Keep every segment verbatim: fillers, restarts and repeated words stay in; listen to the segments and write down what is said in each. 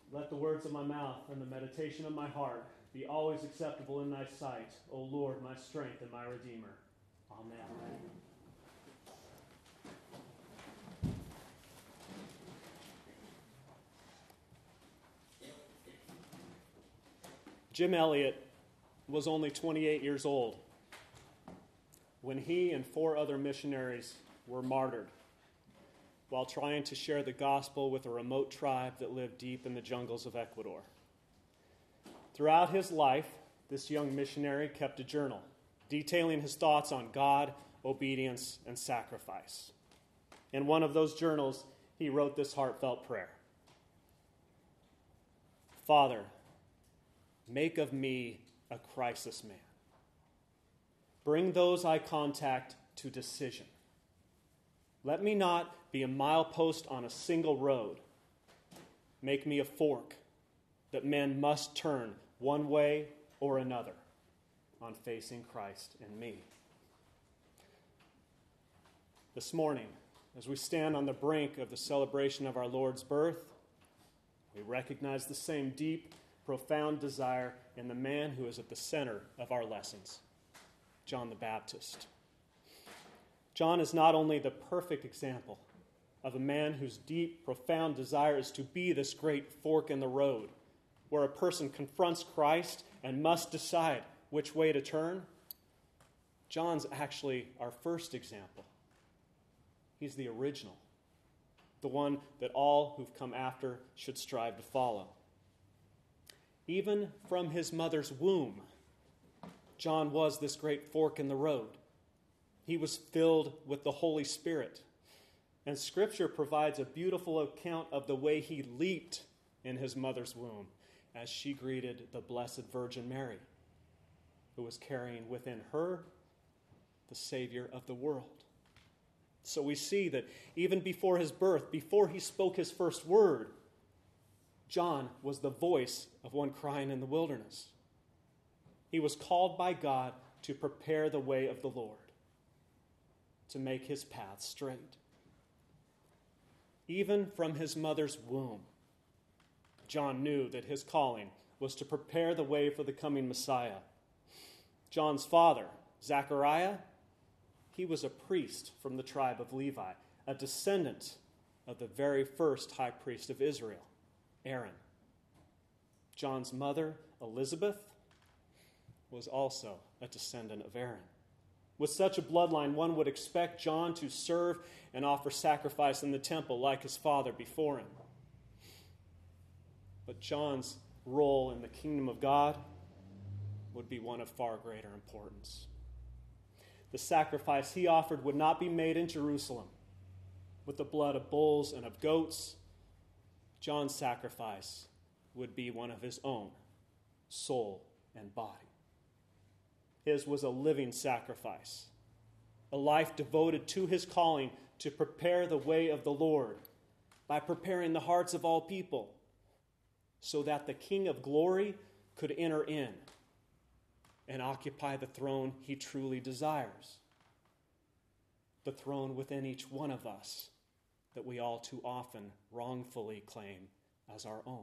Let the words of my mouth and the meditation of my heart be always acceptable in thy sight, O Lord, my strength and my Redeemer. Amen. Jim Elliot was only twenty-eight years old when he and four other missionaries were martyred while trying to share the gospel with a remote tribe that lived deep in the jungles of Ecuador. Throughout his life, this young missionary kept a journal detailing his thoughts on God, obedience, and sacrifice. In one of those journals, he wrote this heartfelt prayer. Father, make of me a crisis man. Bring those I contact to decision. Let me not be a milepost on a single road. Make me a fork that men must turn one way or another on facing Christ and me. This morning, as we stand on the brink of the celebration of our Lord's birth, we recognize the same deep, profound desire in the man who is at the center of our lessons, John the Baptist. John is not only the perfect example of a man whose deep, profound desire is to be this great fork in the road, where a person confronts Christ and must decide which way to turn. John's actually our first example. He's the original, the one that all who've come after should strive to follow. Even from his mother's womb, John was this great fork in the road. He was filled with the Holy Spirit. And Scripture provides a beautiful account of the way he leaped in his mother's womb as she greeted the Blessed Virgin Mary, who was carrying within her the Savior of the world. So we see that even before his birth, before he spoke his first word, John was the voice of one crying in the wilderness. He was called by God to prepare the way of the Lord, to make his path straight. Even from his mother's womb, John knew that his calling was to prepare the way for the coming Messiah. John's father, Zechariah, he was a priest from the tribe of Levi, a descendant of the very first high priest of Israel, Aaron. John's mother, Elizabeth, was also a descendant of Aaron. With such a bloodline, one would expect John to serve and offer sacrifice in the temple like his father before him. But John's role in the kingdom of God would be one of far greater importance. The sacrifice he offered would not be made in Jerusalem with the blood of bulls and of goats. John's sacrifice would be one of his own, soul and body. His was a living sacrifice, a life devoted to his calling to prepare the way of the Lord by preparing the hearts of all people so that the King of glory could enter in and occupy the throne he truly desires, the throne within each one of us that we all too often wrongfully claim as our own.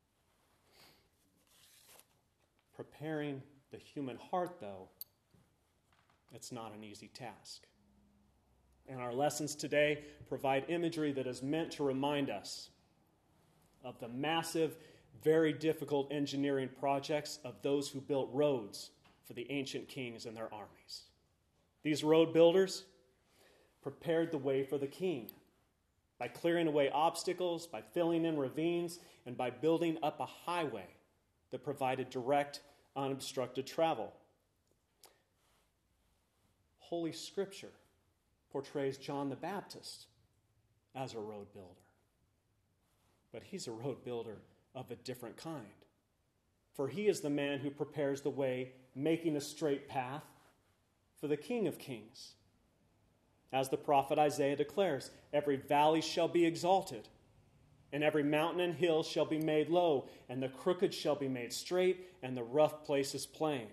Preparing the human heart, though, it's not an easy task. And our lessons today provide imagery that is meant to remind us of the massive, very difficult engineering projects of those who built roads for the ancient kings and their armies. These road builders prepared the way for the king by clearing away obstacles, by filling in ravines, and by building up a highway that provided direct, unobstructed travel. Holy Scripture portrays John the Baptist as a road builder. But he's a road builder of a different kind. For he is the man who prepares the way, making a straight path for the King of Kings. As the prophet Isaiah declares, every valley shall be exalted, and every mountain and hill shall be made low, and the crooked shall be made straight, and the rough places plain.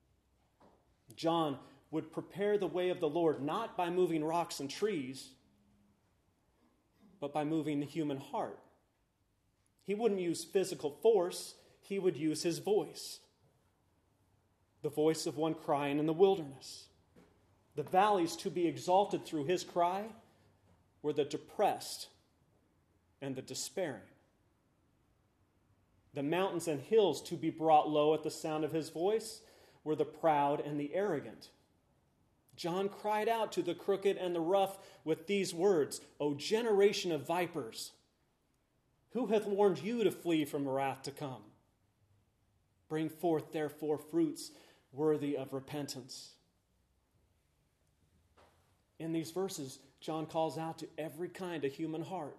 John would prepare the way of the Lord not by moving rocks and trees, but by moving the human heart, He wouldn't use physical force, he would use his voice. The voice of one crying in the wilderness. The valleys to be exalted through his cry were the depressed and the despairing. The mountains and hills to be brought low at the sound of his voice were the proud and the arrogant. John cried out to the crooked and the rough with these words, O generation of vipers, who hath warned you to flee from wrath to come? Bring forth, therefore, fruits worthy of repentance. In these verses, John calls out to every kind of human heart.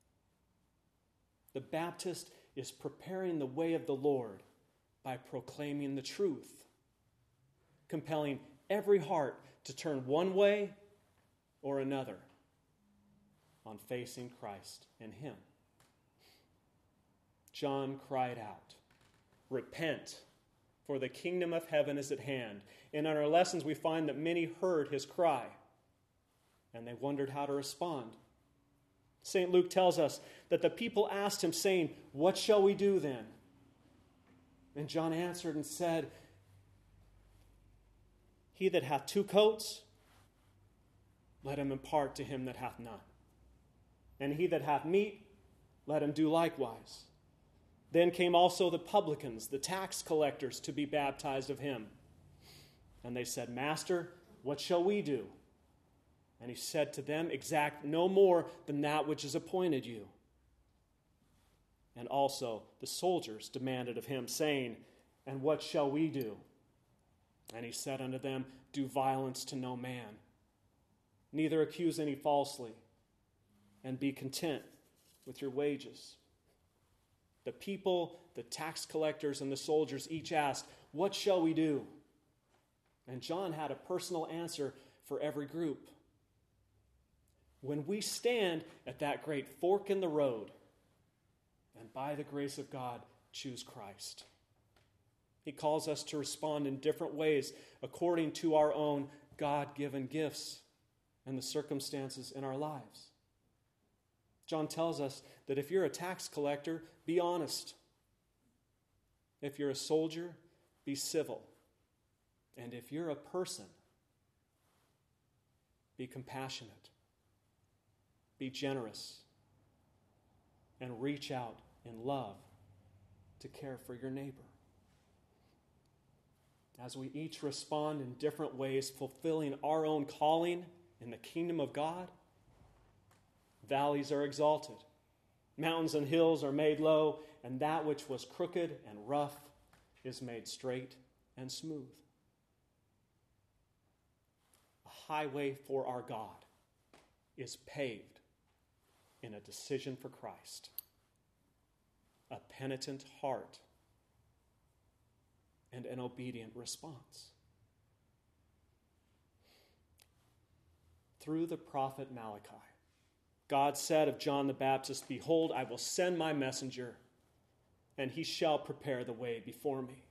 The Baptist is preparing the way of the Lord by proclaiming the truth, compelling every heart to turn one way or another on facing Christ and him. John cried out, repent, for the kingdom of heaven is at hand. And in our lessons we find that many heard his cry, and they wondered how to respond. Saint Luke tells us that the people asked him, saying, what shall we do then? And John answered and said, he that hath two coats, let him impart to him that hath none. And he that hath meat, let him do likewise. Then came also the publicans, the tax collectors, to be baptized of him. And they said, Master, what shall we do? And he said to them, exact no more than that which is appointed you. And also the soldiers demanded of him, saying, and what shall we do? And he said unto them, do violence to no man, neither accuse any falsely, and be content with your wages. The people, the tax collectors, and the soldiers each asked, what shall we do? And John had a personal answer for every group. When we stand at that great fork in the road, and by the grace of God, choose Christ, he calls us to respond in different ways according to our own God-given gifts and the circumstances in our lives. John tells us that if you're a tax collector, be honest. If you're a soldier, be civil. And if you're a person, be compassionate. Be generous. And reach out in love to care for your neighbor. As we each respond in different ways, fulfilling our own calling in the kingdom of God, valleys are exalted, mountains and hills are made low, and that which was crooked and rough is made straight and smooth. A highway for our God is paved in a decision for Christ, a penitent heart, and an obedient response. Through the prophet Malachi, God said of John the Baptist, behold, I will send my messenger, and he shall prepare the way before me.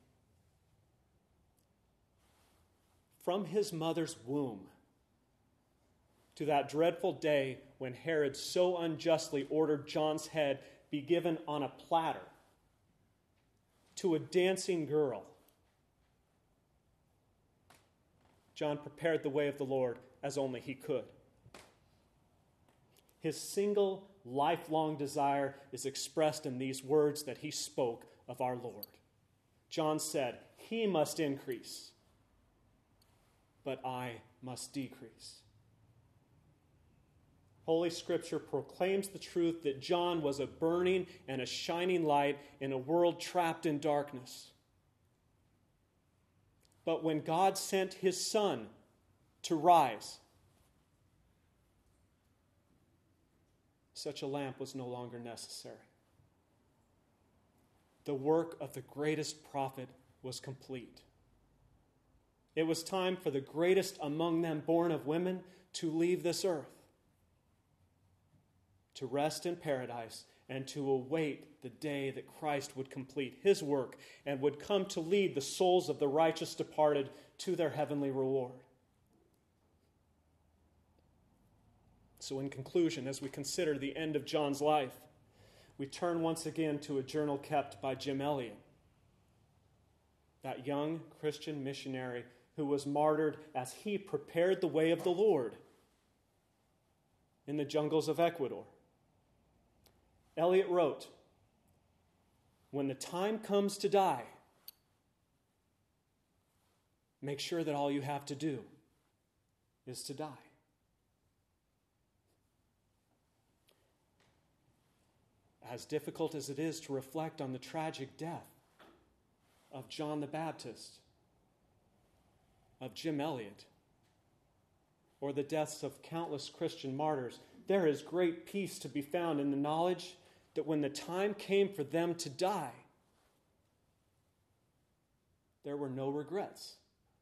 From his mother's womb to that dreadful day when Herod so unjustly ordered John's head be given on a platter to a dancing girl, John prepared the way of the Lord as only he could. His single lifelong desire is expressed in these words that he spoke of our Lord. John said, he must increase, but I must decrease. Holy Scripture proclaims the truth that John was a burning and a shining light in a world trapped in darkness. But when God sent his Son to rise, such a lamp was no longer necessary. The work of the greatest prophet was complete. It was time for the greatest among them born of women to leave this earth, to rest in paradise, and to await the day that Christ would complete his work and would come to lead the souls of the righteous departed to their heavenly reward. So in conclusion, as we consider the end of John's life, we turn once again to a journal kept by Jim Elliot, that young Christian missionary who was martyred as he prepared the way of the Lord in the jungles of Ecuador. Elliot wrote, "When the time comes to die, make sure that all you have to do is to die." As difficult as it is to reflect on the tragic death of John the Baptist, of Jim Elliot, or the deaths of countless Christian martyrs, there is great peace to be found in the knowledge that when the time came for them to die, there were no regrets,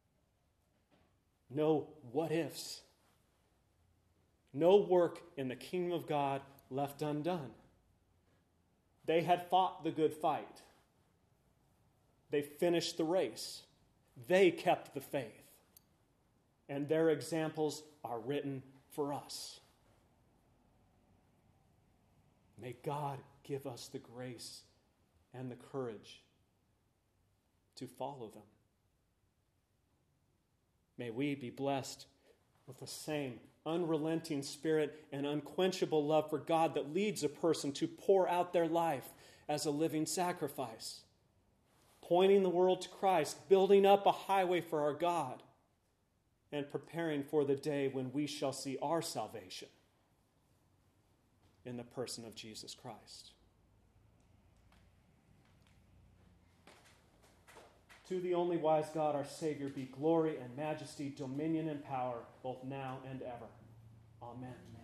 no what ifs, no work in the kingdom of God left undone. They had fought the good fight. They finished the race. They kept the faith. And their examples are written for us. May God give us the grace and the courage to follow them. May we be blessed with the same unrelenting spirit and unquenchable love for God that leads a person to pour out their life as a living sacrifice, pointing the world to Christ, building up a highway for our God, and preparing for the day when we shall see our salvation in the person of Jesus Christ. To the only wise God, our Savior, be glory and majesty, dominion and power, both now and ever. Amen.